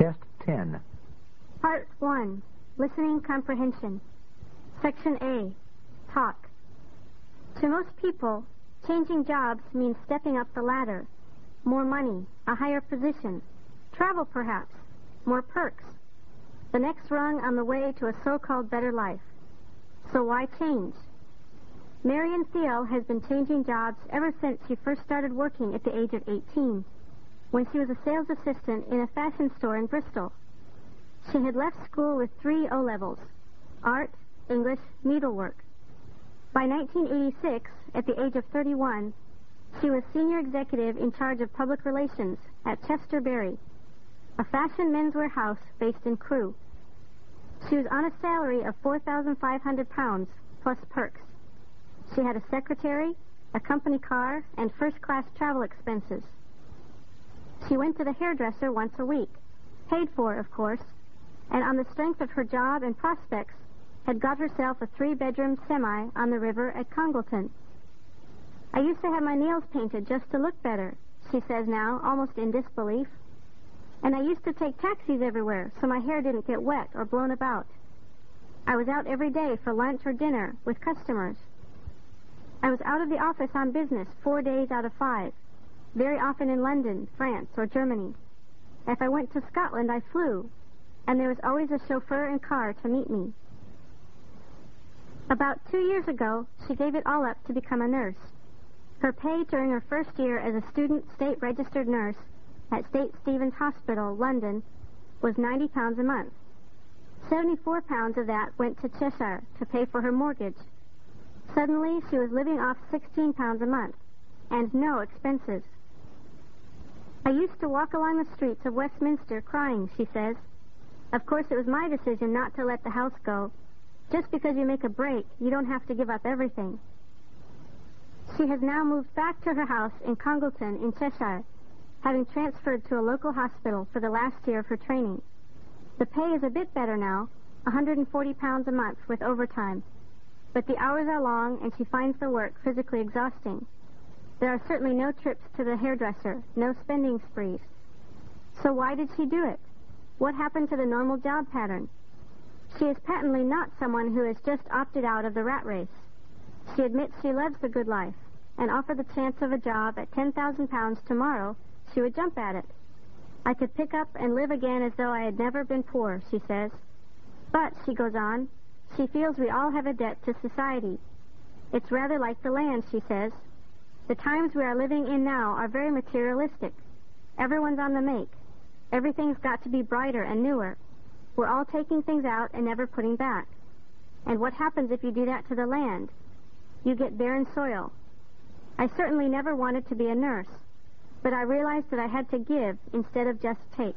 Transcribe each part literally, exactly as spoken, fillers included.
Test ten. Part one. Listening Comprehension. Section A. Talk. To most people, changing jobs means stepping up the ladder. More money, a higher position, travel perhaps, more perks. The next rung on the way to a so-called better life. So why change? Marion Thiel has been changing jobs ever since she first started working at the age of eighteen, when she was a sales assistant in a fashion store in Bristol. She had left school with three O-levels: art, English, needlework. By nineteen eighty-six, at the age of thirty-one, she was senior executive in charge of public relations at Chester Berry, a fashion menswear house based in Crewe. She was on a salary of four thousand five hundred pounds, plus perks. She had a secretary, a company car, and first-class travel expenses. She went to the hairdresser once a week, paid for, of course, and on the strength of her job and prospects, had got herself a three-bedroom semi on the river at Congleton. I used to have my nails painted just to look better, she says now, almost in disbelief. And I used to take taxis everywhere so my hair didn't get wet or blown about. I was out every day for lunch or dinner with customers. I was out of the office on business four days out of five, very often in London, France, or Germany. If I went to Scotland, I flew, and there was always a chauffeur and car to meet me. About two years ago, she gave it all up to become a nurse. Her pay during her first year as a student state-registered nurse at Saint Stephen's Hospital, London, was ninety pounds a month. seventy-four pounds of that went to Cheshire to pay for her mortgage. Suddenly, she was living off sixteen pounds a month, and no expenses. I used to walk along the streets of Westminster crying, she says. Of course, it was my decision not to let the house go. Just because you make a break, you don't have to give up everything. She has now moved back to her house in Congleton in Cheshire, having transferred to a local hospital for the last year of her training. The pay is a bit better now, one hundred forty pounds a month with overtime. But the hours are long, and she finds the work physically exhausting. There are certainly no trips to the hairdresser, no spending sprees. So why did she do it? What happened to the normal job pattern? She is patently not someone who has just opted out of the rat race. She admits she loves the good life, and offered the chance of a job at ten thousand pounds tomorrow, she would jump at it. I could pick up and live again as though I had never been poor, she says. But, she goes on, she feels we all have a debt to society. It's rather like the land, she says. The times we are living in now are very materialistic. Everyone's on the make. Everything's got to be brighter and newer. We're all taking things out and never putting back. And what happens if you do that to the land? You get barren soil. I certainly never wanted to be a nurse, but I realized that I had to give instead of just take.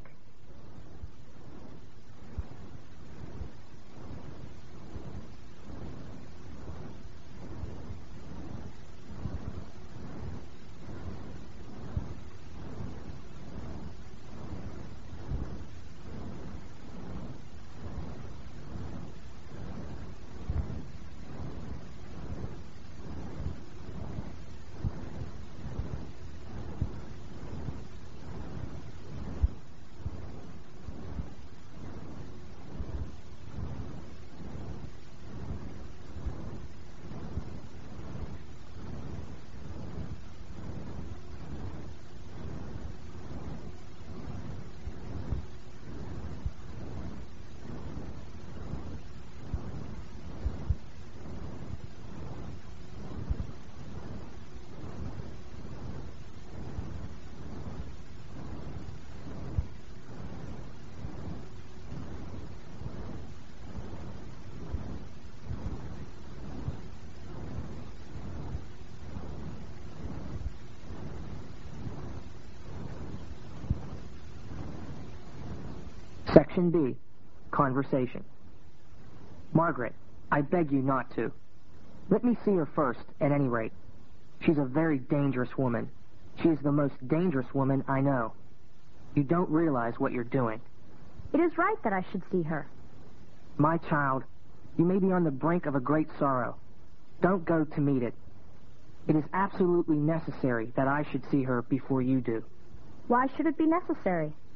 Section B. Conversation. Margaret, I beg you not to. Let me see her first, at any rate. She's a very dangerous woman. She is the most dangerous woman I know. You don't realize what you're doing. It is right that I should see her. My child, you may be on the brink of a great sorrow. Don't go to meet it. It is absolutely necessary that I should see her before you do. Why should it be necessary?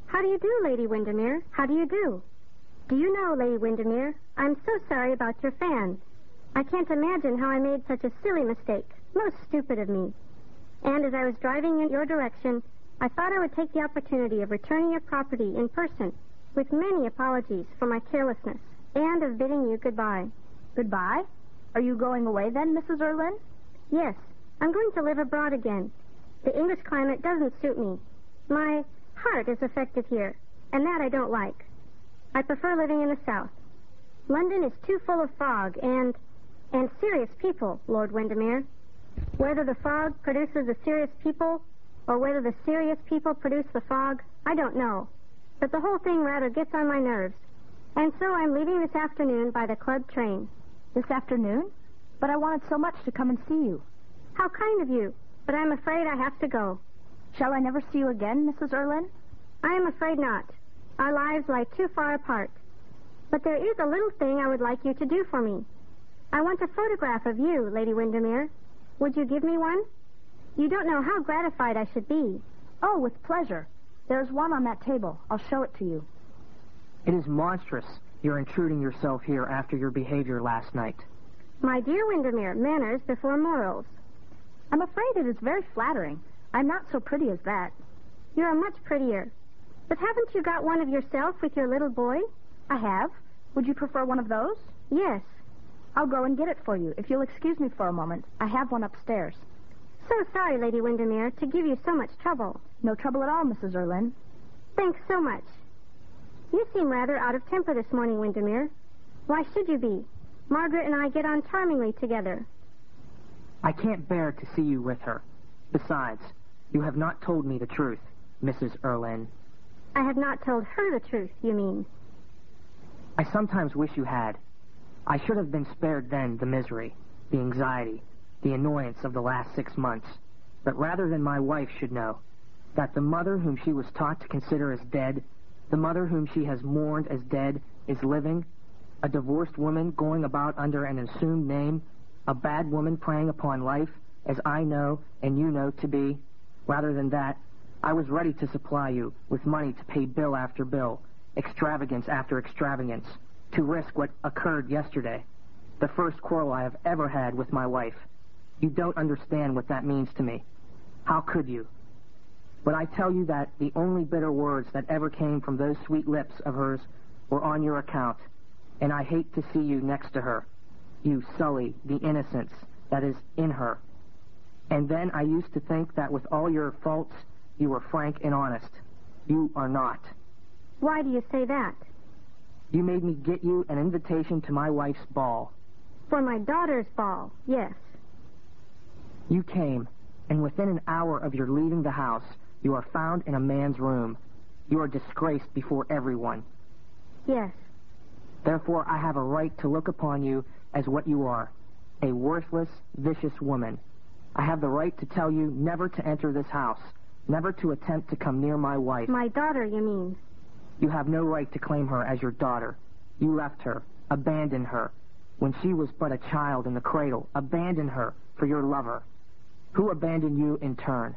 How do you do, Lady Windermere? How do you do? Do you know, Lady Windermere, I'm so sorry about your fan. I can't imagine how I made such a silly mistake. Most stupid of me. And as I was driving in your direction, I thought I would take the opportunity of returning your property in person, with many apologies for my carelessness, and of bidding you goodbye. Goodbye? Are you going away then, Missus Erlyn? Yes, I'm going to live abroad again. The English climate doesn't suit me. My heart is affected here, and that I don't like. I prefer living in the South. London is too full of fog and... and serious people, Lord Windermere. Whether the fog produces the serious people, or whether the serious people produce the fog, I don't know. But the whole thing rather gets on my nerves. And so I'm leaving this afternoon by the club train. This afternoon? But I wanted so much to come and see you. How kind of you, but I'm afraid I have to go. Shall I never see you again, Missus Erlyn? I am afraid not. Our lives lie too far apart. But there is a little thing I would like you to do for me. I want a photograph of you, Lady Windermere. Would you give me one? You don't know how gratified I should be. Oh, with pleasure. There's one on that table. I'll show it to you. It is monstrous, your intruding yourself here after your behavior last night. My dear Windermere, manners before morals. I'm afraid it is very flattering. I'm not so pretty as that. You're much prettier. But haven't you got one of yourself with your little boy? I have. Would you prefer one of those? Yes. I'll go and get it for you, if you'll excuse me for a moment. I have one upstairs. So sorry, Lady Windermere, to give you so much trouble. No trouble at all, Missus Erlyn. Thanks so much. You seem rather out of temper this morning, Windermere. Why should you be? Margaret and I get on charmingly together. I can't bear to see you with her. Besides, you have not told me the truth, Missus Erlyn. I have not told her the truth, you mean? I sometimes wish you had. I should have been spared then the misery, the anxiety, the annoyance of the last six months. But rather than my wife should know that the mother whom she was taught to consider as dead, the mother whom she has mourned as dead, is living, a divorced woman going about under an assumed name, a bad woman preying upon life, as I know and you know to be, rather than that, I was ready to supply you with money to pay bill after bill, extravagance after extravagance, to risk what occurred yesterday, the first quarrel I have ever had with my wife. You don't understand what that means to me. How could you? But I tell you that the only bitter words that ever came from those sweet lips of hers were on your account, and I hate to see you next to her. You sully the innocence that is in her. And then I used to think that with all your faults, you were frank and honest. You are not. Why do you say that? You made me get you an invitation to my wife's ball. For my daughter's ball, yes. You came, and within an hour of your leaving the house, you are found in a man's room. You are disgraced before everyone. Yes. Therefore, I have a right to look upon you as what you are, a worthless, vicious woman. I have the right to tell you never to enter this house, never to attempt to come near my wife. My daughter, you mean? You have no right to claim her as your daughter. You left her, abandoned her, when she was but a child in the cradle. Abandoned her for your lover. Who abandoned you in turn?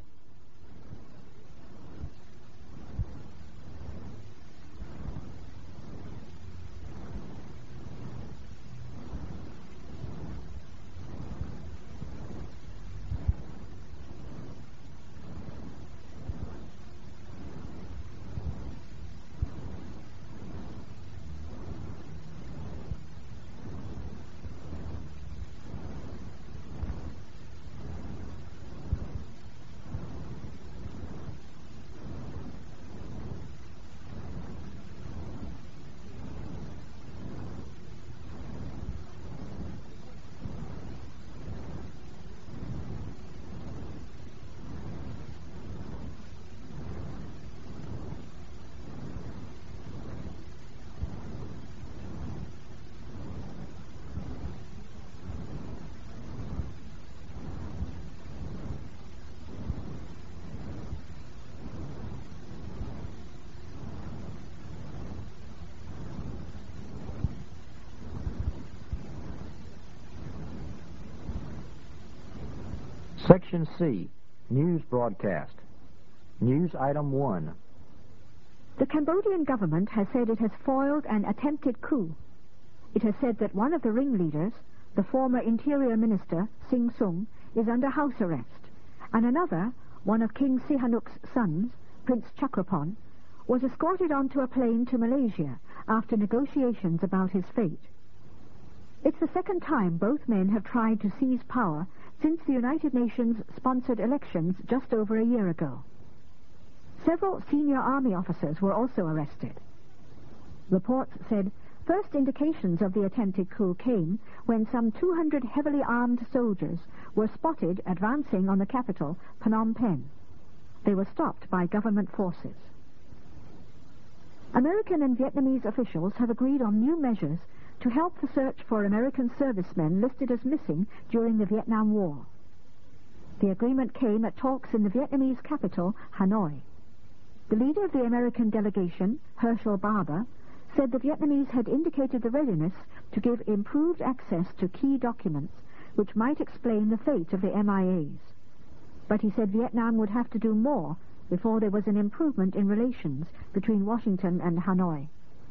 Section C, News Broadcast. News Item one. The Cambodian government has said it has foiled an attempted coup. It has said that one of the ringleaders, the former Interior Minister, Sing Sung, is under house arrest, and another, one of King Sihanouk's sons, Prince Chakrapon, was escorted onto a plane to Malaysia after negotiations about his fate. It's the second time both men have tried to seize power since the United Nations sponsored elections just over a year ago. Several senior army officers were also arrested. Reports said first indications of the attempted coup came when some two hundred heavily armed soldiers were spotted advancing on the capital, Phnom Penh. They were stopped by government forces. American and Vietnamese officials have agreed on new measures to help the search for American servicemen listed as missing during the Vietnam War. The agreement came at talks in the Vietnamese capital, Hanoi. The leader of the American delegation, Herschel Barber, said the Vietnamese had indicated the readiness to give improved access to key documents which might explain the fate of the M I As. But he said Vietnam would have to do more before there was an improvement in relations between Washington and Hanoi.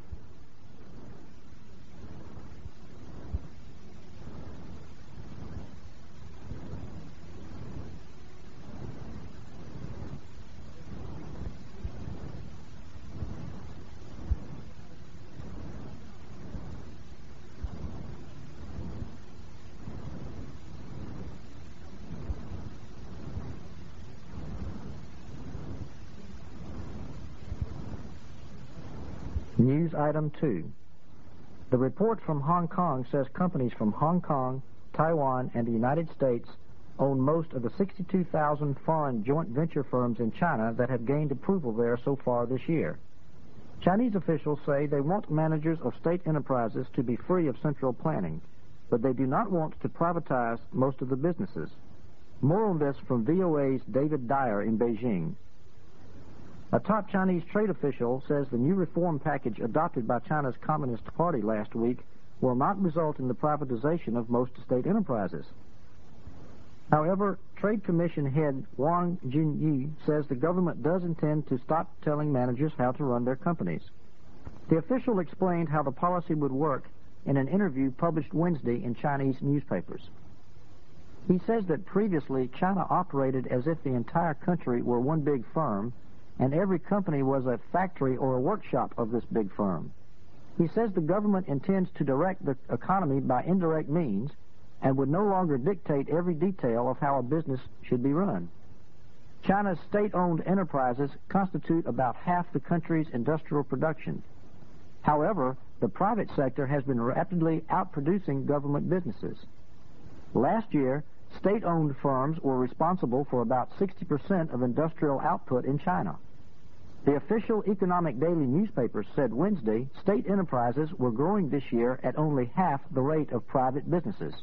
News item two. The report from Hong Kong says companies from Hong Kong, Taiwan, and the United States own most of the sixty-two thousand foreign joint venture firms in China that have gained approval there so far this year. Chinese officials say they want managers of state enterprises to be free of central planning, but they do not want to privatize most of the businesses. More on this from V O A's David Dyer in Beijing. A top Chinese trade official says the new reform package adopted by China's Communist Party last week will not result in the privatization of most state enterprises. However, Trade Commission head Wang Jinyi says the government does intend to stop telling managers how to run their companies. The official explained how the policy would work in an interview published Wednesday in Chinese newspapers. He says that previously China operated as if the entire country were one big firm, and every company was a factory or a workshop of this big firm. He says the government intends to direct the economy by indirect means and would no longer dictate every detail of how a business should be run. China's state-owned enterprises constitute about half the country's industrial production. However, the private sector has been rapidly outproducing government businesses. Last year, state-owned firms were responsible for about sixty percent of industrial output in China. The official economic daily newspaper said Wednesday state enterprises were growing this year at only half the rate of private businesses.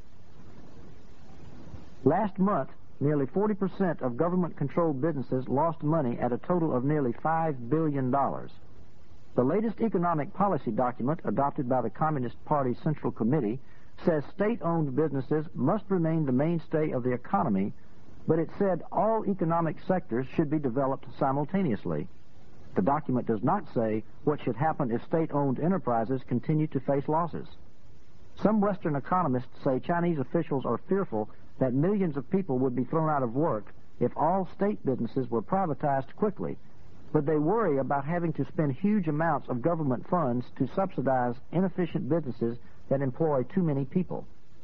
Last month, nearly forty percent of government-controlled businesses lost money at a total of nearly five billion dollars. The latest economic policy document adopted by the Communist Party Central Committee says state-owned businesses must remain the mainstay of the economy, but it said all economic sectors should be developed simultaneously. The document does not say what should happen if state-owned enterprises continue to face losses. Some Western economists say Chinese officials are fearful that millions of people would be thrown out of work if all state businesses were privatized quickly, but they worry about having to spend huge amounts of government funds to subsidize inefficient businesses that employ too many people.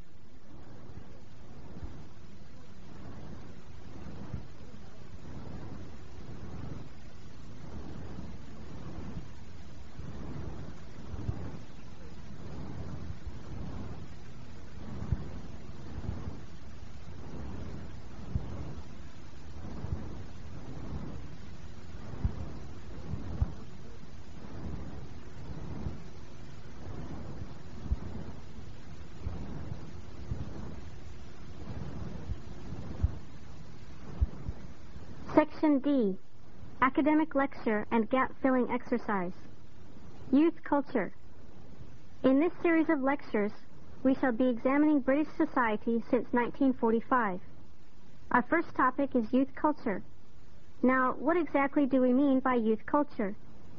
Section D, Academic Lecture and Gap-Filling Exercise. Youth Culture. In this series of lectures, we shall be examining British society since nineteen forty-five. Our first topic is youth culture. Now, what exactly do we mean by youth culture?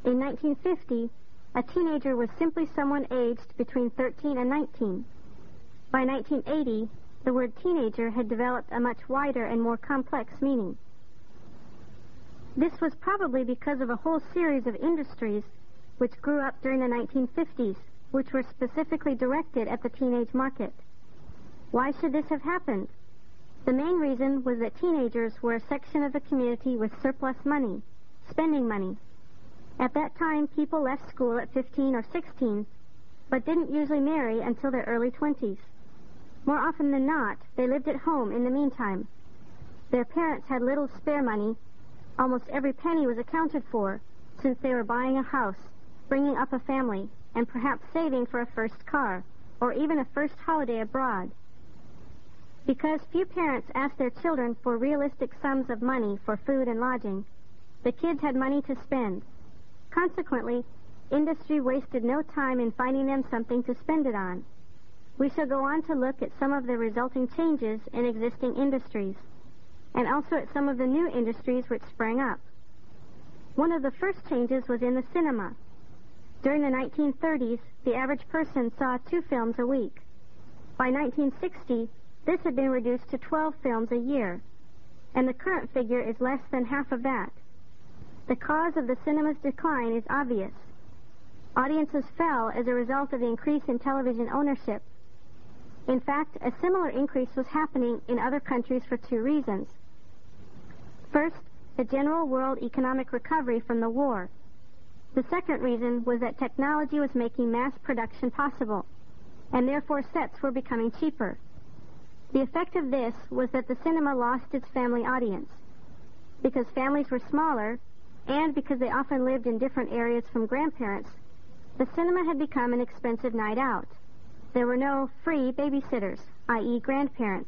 In nineteen fifty, a teenager was simply someone aged between thirteen and nineteen. By nineteen eighty, the word teenager had developed a much wider and more complex meaning. This was probably because of a whole series of industries which grew up during the nineteen fifties, which were specifically directed at the teenage market. Why should this have happened? The main reason was that teenagers were a section of the community with surplus money, spending money. At that time, people left school at fifteen or sixteen, but didn't usually marry until their early twenties. More often than not, they lived at home in the meantime. Their parents had little spare money. Almost every penny was accounted for, since they were buying a house, bringing up a family, and perhaps saving for a first car, or even a first holiday abroad. Because few parents asked their children for realistic sums of money for food and lodging, the kids had money to spend. Consequently, industry wasted no time in finding them something to spend it on. We shall go on to look at some of the resulting changes in existing industries, and also at some of the new industries which sprang up. One of the first changes was in the cinema. During the nineteen thirties, the average person saw two films a week. By nineteen sixty, this had been reduced to twelve films a year, and the current figure is less than half of that. The cause of the cinema's decline is obvious. Audiences fell as a result of the increase in television ownership. In fact, a similar increase was happening in other countries for two reasons. First, the general world economic recovery from the war. The second reason was that technology was making mass production possible, and therefore sets were becoming cheaper. The effect of this was that the cinema lost its family audience. Because families were smaller, and because they often lived in different areas from grandparents, the cinema had become an expensive night out. There were no free babysitters, that is grandparents.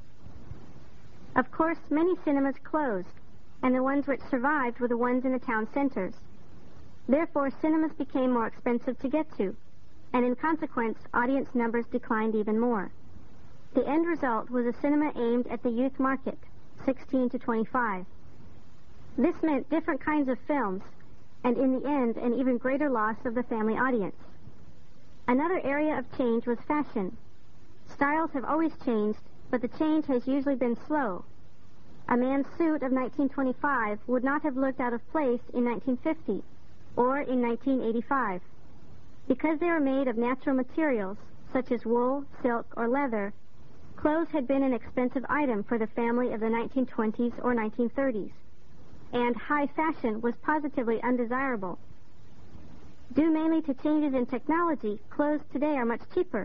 Of course, many cinemas closed, and the ones which survived were the ones in the town centers. Therefore, cinemas became more expensive to get to, and in consequence, audience numbers declined even more. The end result was a cinema aimed at the youth market, sixteen to twenty-five. This meant different kinds of films, and in the end, an even greater loss of the family audience. Another area of change was fashion. Styles have always changed, but the change has usually been slow. A man's suit of nineteen twenty-five would not have looked out of place in nineteen fifty or in nineteen eighty-five. Because they were made of natural materials, such as wool, silk, or leather, clothes had been an expensive item for the family of the nineteen twenties or nineteen thirties, and high fashion was positively undesirable. Due mainly to changes in technology, clothes today are much cheaper.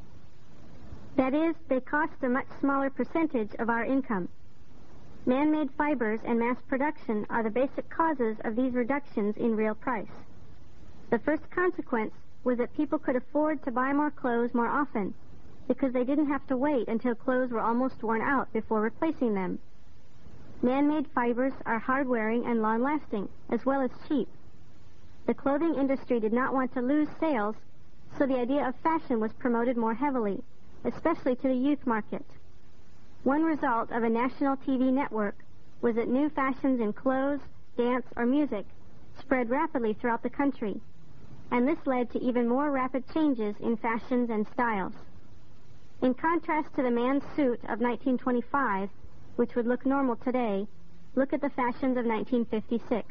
That is, they cost a much smaller percentage of our income. Man-made fibers and mass production are the basic causes of these reductions in real price. The first consequence was that people could afford to buy more clothes more often, because they didn't have to wait until clothes were almost worn out before replacing them. Man-made fibers are hard-wearing and long-lasting, as well as cheap. The clothing industry did not want to lose sales, so the idea of fashion was promoted more heavily, especially to the youth market. One result of a national T V network was that new fashions in clothes, dance, or music spread rapidly throughout the country, and this led to even more rapid changes in fashions and styles. In contrast to the man's suit of nineteen twenty-five, which would look normal today, look at the fashions of nineteen fifty-six.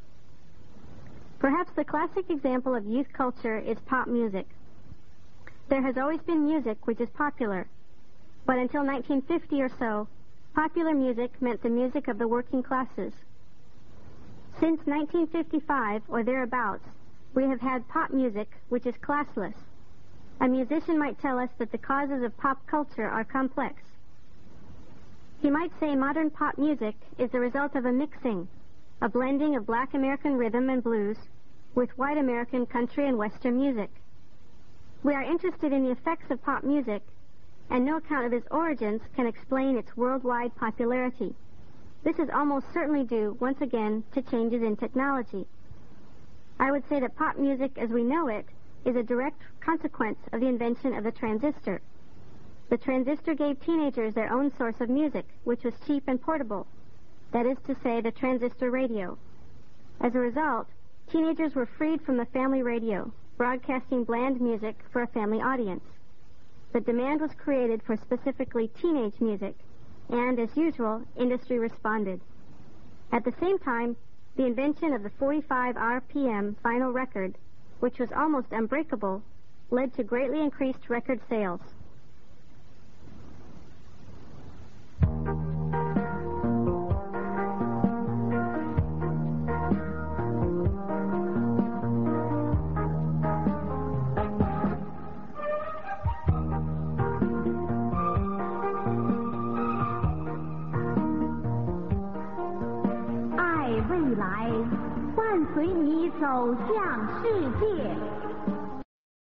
Perhaps the classic example of youth culture is pop music. There has always been music which is popular, but until nineteen fifty or so, popular music meant the music of the working classes. Since nineteen fifty-five or thereabouts, we have had pop music which is classless. A musician might tell us that the causes of pop culture are complex. He might say modern pop music is the result of a mixing, a blending of black American rhythm and blues with white American country and western music. We are interested in the effects of pop music, and no account of its origins can explain its worldwide popularity. This is almost certainly due, once again, to changes in technology. I would say that pop music as we know it is a direct consequence of the invention of the transistor. The transistor gave teenagers their own source of music, which was cheap and portable. That is to say, the transistor radio. As a result, teenagers were freed from the family radio, broadcasting bland music for a family audience. The demand was created for specifically teenage music, and, as usual, industry responded. At the same time, the invention of the forty-five R P M vinyl record, which was almost unbreakable, led to greatly increased record sales.